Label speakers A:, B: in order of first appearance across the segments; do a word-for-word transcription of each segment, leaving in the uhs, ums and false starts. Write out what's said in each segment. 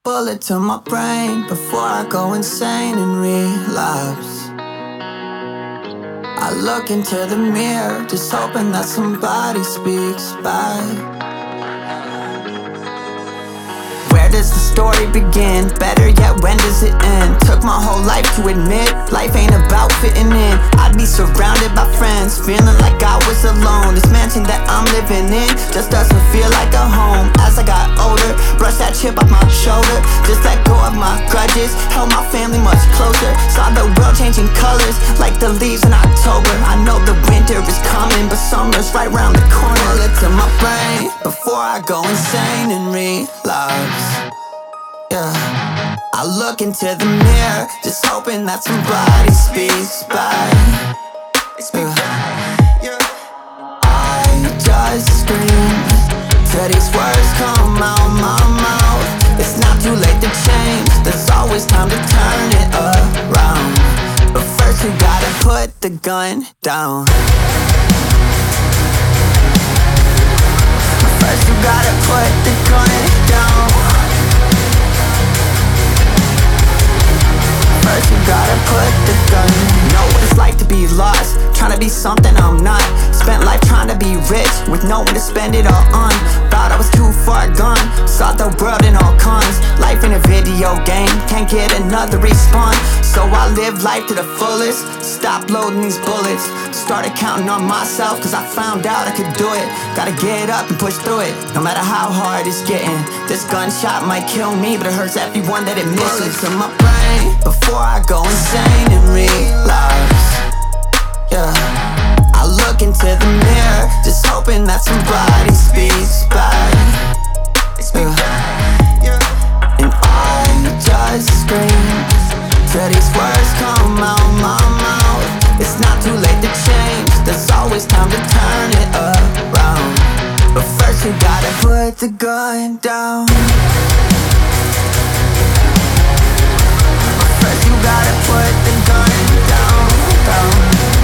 A: bullet to my brain before I go insane and relapse. I look into the mirror, just hoping that somebody speaks back. Where does the story begin? Better yet, when does it end? Took my whole life to admit life ain't about fitting in. I'd be surrounded by friends, feeling like I was alone. This mansion that I'm living in just doesn't feel like a home. As I got older, brushed that chip off my shoulder, just let go of my grudges, held my family much closer. Saw the world changing colors like the leaves in October. I know the winter is coming, but summer's right around the corner. Bullet to my brain before I go insane and relapse. Yeah, I look into the mirror, just hoping that somebody speaks back. Yeah. I just scream till these words come out my mouth. It's not too late to change, there's always time to turn it around. But first you gotta put the gun down. First you gotta put the gun down. First you gotta put the gun. Know what it's like to be lost, trying to be something I'm not. Spent life trying to be rich, with no one to spend it all on. Thought I was too far gone, saw the world in all cons. Life in a video game, can't get another respawn. So I live life to the fullest, stop loading these bullets. Started counting on myself, cause I found out I could do it. Gotta get up and push through it, no matter how hard it's getting. This gunshot might kill me, but it hurts everyone that it misses. Bullets in my brain before I go insane and relapse. Yeah, I look into the mirror, just hoping that somebody speaks back. Yeah. And I just scream till these words come out my mouth. It's not too late to change, there's always time to turn it around. But first you gotta put the gun down. First you gotta put the gun down, down.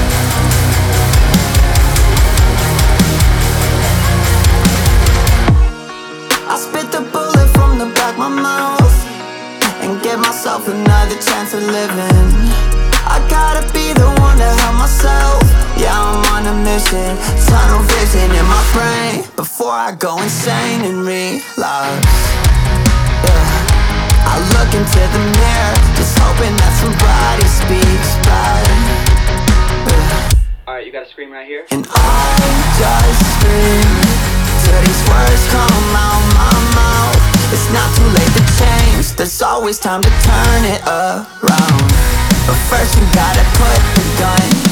A: I spit the bullet from the back of my mouth and give myself another chance of living. I gotta be the one to help myself. Yeah, I'm on a mission, tunnel vision in my brain before I go insane and relapse. Yeah, I look into the mirror, just hoping that somebody speaks back. Yeah.
B: Alright, you gotta scream right here.
A: And I just scream till these words come out my mouth. It's not too late to change, there's always time to turn it around. But first you gotta put the gun